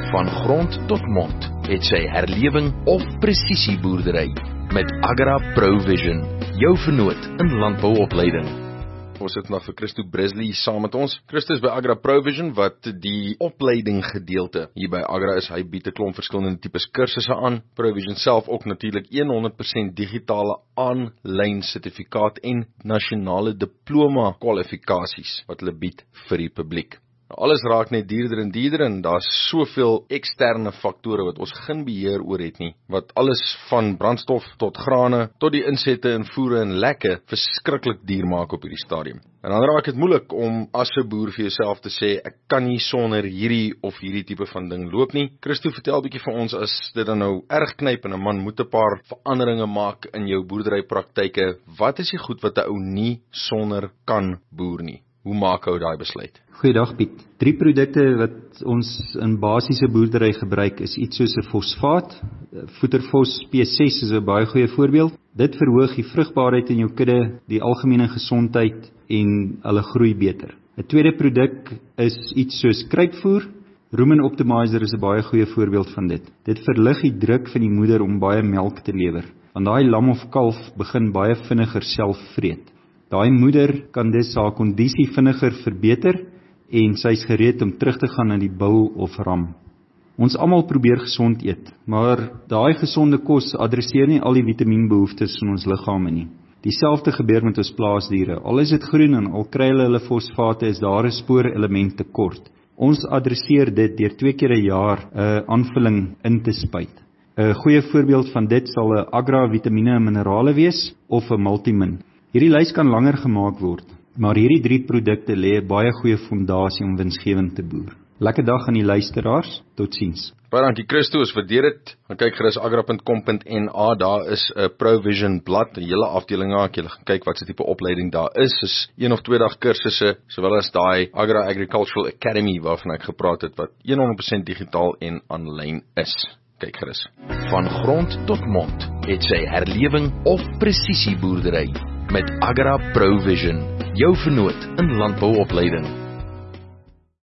Van grond tot mond het sy herlewing of presisieboerdery met Agra Provision, jou vernoot in landbouopleiding. Ons het nog vir Christo Brisley saam met ons. Christo is by Agra Provision wat die opleiding gedeelte hier by Agra is. Hy bied 'n klomp verskillende tipes kursusse aan. Provision self ook natuurlik 100% digitale aanlyn sertifikaat en nasionale diploma kwalifikasies wat hulle bied vir die publiek. Alles raak net duurder en daar's soveel eksterne faktore wat ons geen beheer oor het nie, wat alles van brandstof tot grane, tot die insette en voere en lekke verskriklik duur maak op hierdie stadium. En dan raak dit moeilik om as 'n boer vir jouself te sê, ek kan nie sonder hierdie of hierdie tipe van ding loop nie. Christo, vertel 'n bietjie vir ons, as dit dan nou erg knyp en 'n man moet 'n paar veranderinge maak in jou boerderypraktyke, wat is die goed wat 'n ou nie sonder kan boer nie? Hoe maak ou daai besluit? Goeiedag Piet. 3 produkte wat ons in basiese boerdery gebruik is iets soos 'n fosfaat. Voederfos P6 is 'n baie goeie voorbeeld. Dit verhoog die vrugbaarheid in jou kudde, die algemene gesondheid en hulle groei beter. 'n Tweede produk is iets soos kruipvoer. Rumen Optimizer is 'n baie goeie voorbeeld van dit. Dit verlig die druk van die moeder om baie melk te lewer, want daai lam of kalf begin baie vinniger self vreet. Daai moeder kan dus haar kondisie vinniger verbeter en sy is gereed om terug te gaan na die bul of ram. Ons almal probeer gesond eet, maar daai gesonde kos adresseer nie al die vitamienbehoeftes in ons liggame nie. Dieselfde gebeur met ons plaasdiere. Al is dit groen en al kry hulle fosfate, is daar 'n spoorelement tekort. Ons adresseer dit deur 2 keer 'n jaar 'n aanvulling in te spuit. 'n Goeie voorbeeld van dit sal 'n Agra Vitamiene en Minerale wees of 'n Multimin. Hierdie lys kan langer gemaak word, maar hierdie 3 produkte lê 'n baie goeie fondasie om winsgewend te boer. Lekker dag aan die luisteraars, totsiens. Baie dankie Christo, as waardeer dit. Gaan kyk gerus agra.com.na, daar is 'n Provision blad, 'n hele afdeling daar, jy gaan kyk wat se tipe opleiding daar is 1 of 2 dag kursusse, sowel as daai Agra Agricultural Academy waarvan ek gepraat het, wat 100% digitaal en aanlyn is. Kyk gerus. Van grond tot mond het sy herlewing of presisieboerdery met Agra Provision, jou vernoot in landbouopleiding.